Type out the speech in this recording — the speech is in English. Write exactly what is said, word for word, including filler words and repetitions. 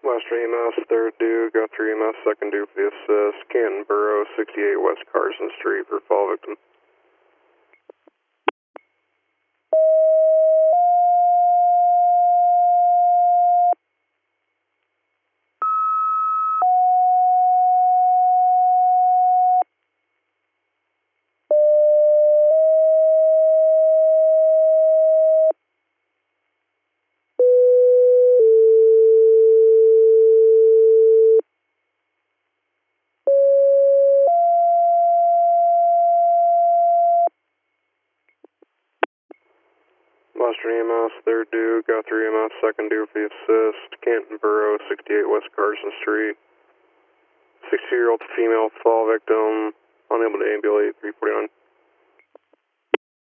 Western E M S, third due, got three E M S, second due for the assist, Canton Borough, sixty-eight West Carson Street for fall victim. Western E M S, third due, got three E M S, second due for the assist, Canton Borough, sixty-eight West Carson Street. sixty-year-old female fall victim, unable to ambulate, three forty-nine.